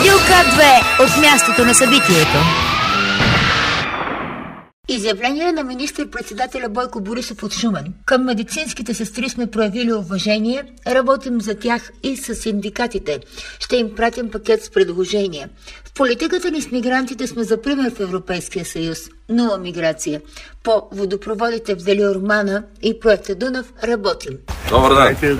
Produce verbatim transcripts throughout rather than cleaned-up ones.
Радио К две от мястото на събитието. Изявление на министър-председателя Бойко Борисов от Шумен. Към медицинските сестри сме проявили уважение, работим за тях и с синдикатите. Ще им пратим пакет с предложения. В политиката ни с мигрантите сме за пример в Европейския съюз. Нула миграция. По водопроводите в Дели Ормана и проекта Дунав работим. Добър ден!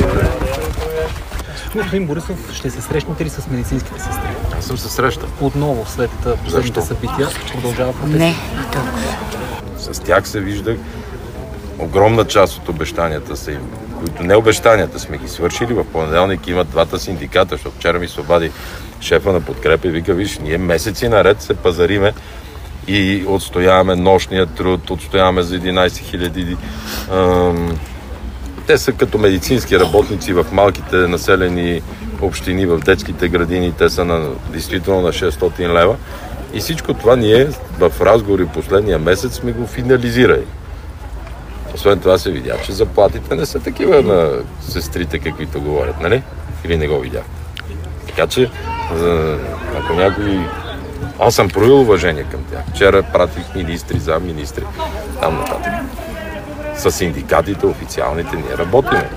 Господин Борисов, ще се срещнете ли с медицинските сестри? Аз съм се срещал. Отново, след последните събития, продължава протест? Не, толкова. С тях се виждах. Огромна част от обещанията са им, които не обещанията сме ги свършили. В понеделник имат двата синдиката, защото вчера ми се обади шефа на Подкрепа и вика, виж, ние месеци наред се пазариме и отстояваме нощния труд, отстояваме за единайсет хиляди. Ам... Те са като медицински работници в малките населени общини, в детските градини. Те са на, действително на шестстотин лева. И всичко това ние в разговори последния месец сме го финализирали. Освен това се видя, че заплатите не са такива на сестрите, каквито говорят, нали? Или не го видях. Така че, ако някой... Аз съм проявил уважение към тях. Вчера пратих министри, за министри, там нататък. С синдикатите официалните ние работиме.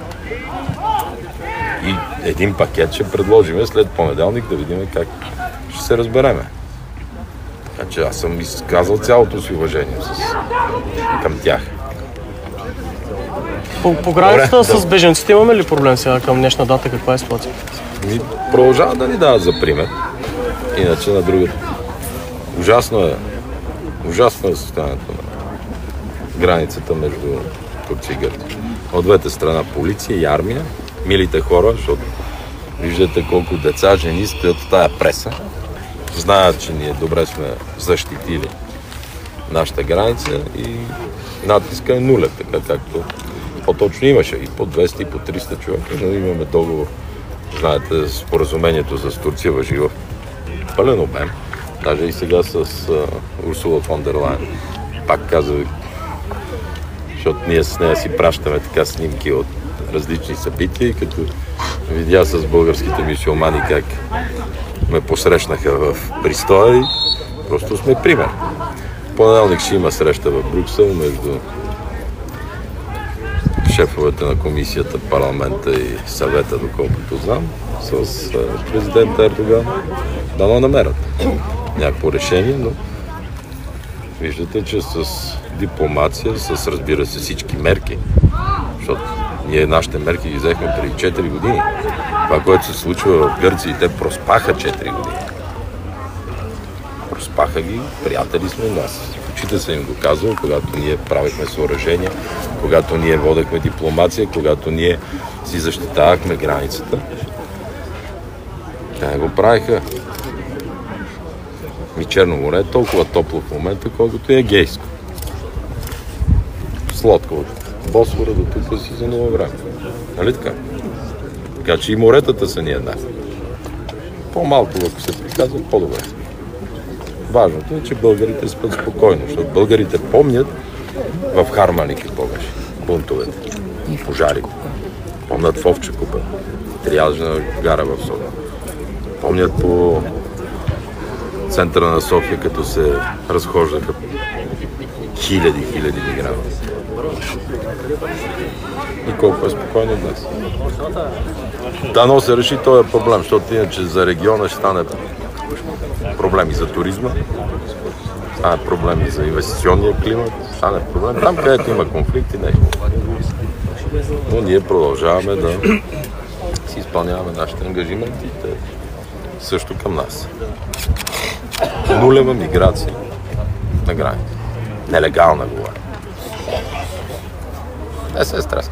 И един пакет ще предложиме след понеделник да видим как ще се разбереме. Така че аз съм изказал цялото си уважение с... към тях. По, по границата Добре, с беженците имаме ли проблем сега към днешна дата? Каква е ситуация? Ми продължават да ни дават за пример. Иначе на другата. Ужасно е. Ужасно е състоянието на границата между Турция и Гърция. От двете страна полиция и армия, милите хора, защото виждате колко деца, жени стоят в тая преса. Знаят, че ние добре сме защитили нашата граница и натиска е нулев, така както по-точно имаше и по двеста и по триста човека, но имаме договор. Знаете, споразумението с Турция важи в пълен обем. Даже и сега с Урсула фон дер Лайен. Пак казах, защото ние с нея си пращаме така снимки от различни събития и като видя с българските мюсюлмани как ме посрещнаха в пристоя и просто сме пример. Понеделник ще има среща в Брюксел между шефовете на комисията, парламента и съвета, доколкото знам, с президента Ердоган. Дано намерят някакво решение, но виждате, че с дипломация, с разбира се всички мерки, защото ние нашите мерки ги взехме преди четири години. Това, което се случва в Гърция, те проспаха четири години. Проспаха ги, приятели сме нас. В очите съм им го казвал, когато ние правихме съоръжения, когато ние водехме дипломация, когато ние си защитавахме границата. Те го правиха. Ми Черно море е толкова топло в момента, колкото е Егейско. С лодка от Босфора до тук си за ново време. Нали така? Така че и моретата са ни една. По-малко, ако се приказва, по-добре. Важното е, че българите спят спокойно, защото българите помнят в Хармани какво беше. Бунтовете, пожарите. Помнят в Овча купа, триажна гара в Сода. Помнят по центъра на София, като се разхождаха хиляди, хиляди мигранти. И колко е спокойно днес. Дано се реши този проблем, защото иначе за региона ще стане проблеми за туризма, стане проблеми за инвестиционния климат, стане проблем там, където има конфликти, не. Но ние продължаваме да си изпълняваме нашите ангажименти и те също към нас. Нулева миграция на граница. Нелегална говоря. Не се е стрес.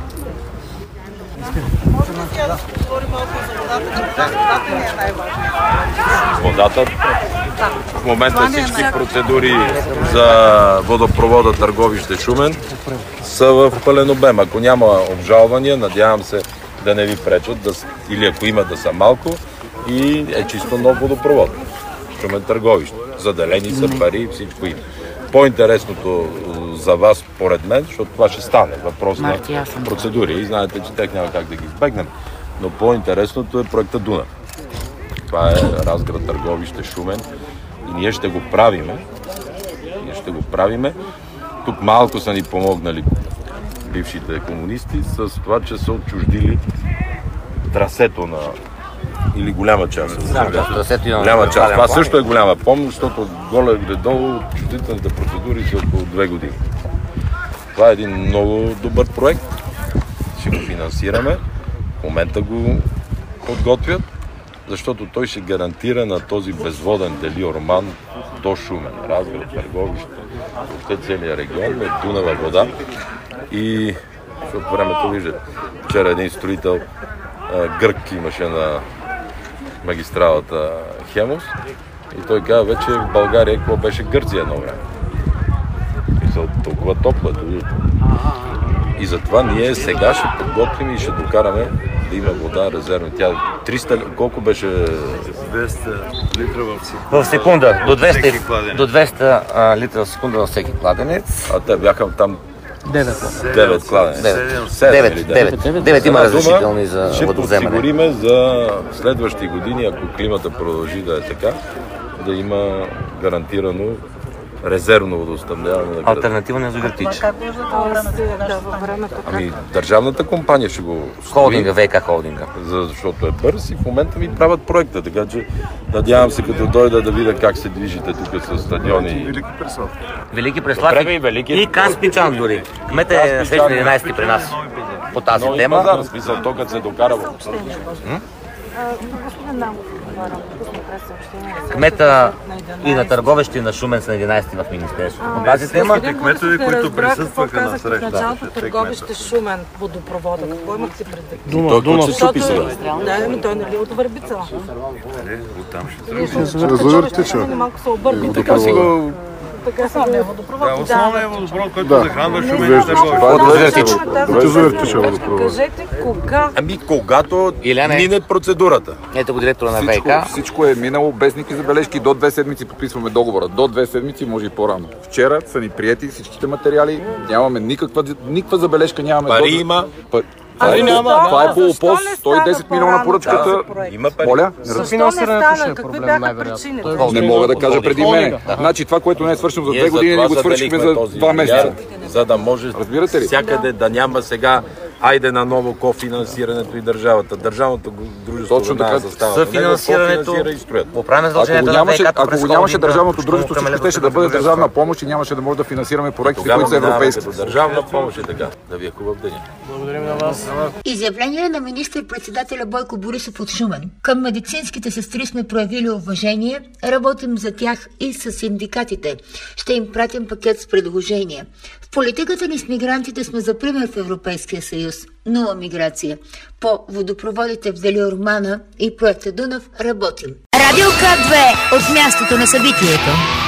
Водата. В момента всички процедури за водопровода Търговище Шумен са в пълен обем. Ако няма обжалвания, надявам се да не ви пречат, да, или ако има да са малко, и е чисто нов водопровод. Шумен Търговище. Заделени са пари, всичко има. По-интересното за вас, поред мен, защото това ще стане въпрос на процедури и знаете, че тех няма как да ги избегнем. Но по-интересното е проекта Дунав. Това е Разград, Търговище, Шумен. И ние ще го правиме. Ние ще го правиме. Тук малко са ни помогнали бившите комунисти с това, че са отчуждили трасето на... или голяма част. Да, трасето на голяма част. Това също е голяма помощ, защото горе-долу отчуждителните процедури са около две години. Това е един много добър проект. Ще го финансираме. В момента го подготвят, защото той ще гарантира на този безводен Делиорман до Шумен, Разград, Търговище, въобще целия регион, от Дунава вода. И защото времето виждате, вчера един строител грък имаше на магистралата Хемос и той каза вече в България какво беше Гърция едно време. И са толкова топло. И затова ние сега ще подготвим и ще докараме да има вода резервна. Тя триста, колко беше? двеста литра в секунда. В секунда, до двеста, до двеста а, литра в секунда на всеки кладенец. А те бяха там девет. девет кладенец. девет има разрешителни за ще водовземане. Ще подсигуриме за следващи години, ако климата продължи да е така, да има гарантирано резервно водоснабдяване на града. Алтернатива на Язовир Ами държавната компания ще го строи. Холдинга, ВиК холдинга. Защото е бърз и в момента ми правят проекта, така че надявам се като дойда да видя как се движите тук с стадиони. Велики Преслав. Велики Преслав и, Велики... и Каспичан дори. Кмет е на среща единайсети при нас по тази Но тема. Пазар, смисъл, то като се докара в... Кмета и на Търговище и на Шумен са на единайсети в Министерството. По тази тема Кметове, които присъстваха на среща. Началото Търговище, Шумен, водопровода. Какво имахте предвид? Дума, дума. Се чупи сега. Да, но той нали от Върбица. Оттам ще Язовир тече. Малко се обърби. Така си го... Така са не водопровод. Да, основният водопровод, който захранва Шумен и Търговище. Кажете кога... Ами когато Иляне. мине процедурата. ето го директора на Всичко, ВиК. всичко е минало без никакви забележки. До две седмици подписваме договора. До две седмици, може и по-рано. Вчера са ни приети всичките материали. Нямаме никаква, никаква забележка. Нямаме Пари до... има. Па... Ами Това, няма, е, това е да. полупост, Защо не сто и десет стана милиона по-рано поръчката. този Има пари. Моля? Защо не стана? Какви бяха най-вероятно. причините? Той Не мога да кажа преди мен. Значи това, което не е свършено за две години, ние го свършихме за два месеца. За да може Разбирате ли? всякъде да няма сега айде на ново кофинансирането и държавата. Държавното дружество Точно веднага така. застава. Съфинансирането, Кофинансира и строят. поправяме Ако го задълженията на нямаше, ВиК. ако го нямаше държавното дружество, всичко щеше да бъде държавна помощ и нямаше да може да финансираме проектите, Тогава които са минаваме европейски. като държавна помощ и така. Да ви е хубав ден. Благодарим на вас. Изявление на министър-председателя Бойко Борисов от Шумен. Към медицинските сестри сме проявили уважение, работим за тях и с синдикатите. Ще им пратим пакет с предложения. В политиката ни с мигрантите сме за пример в Европейския съюз. Нула миграция. По водопроводите в Делиормана и проекта Дунав работим. Радио К две от мястото на събитието.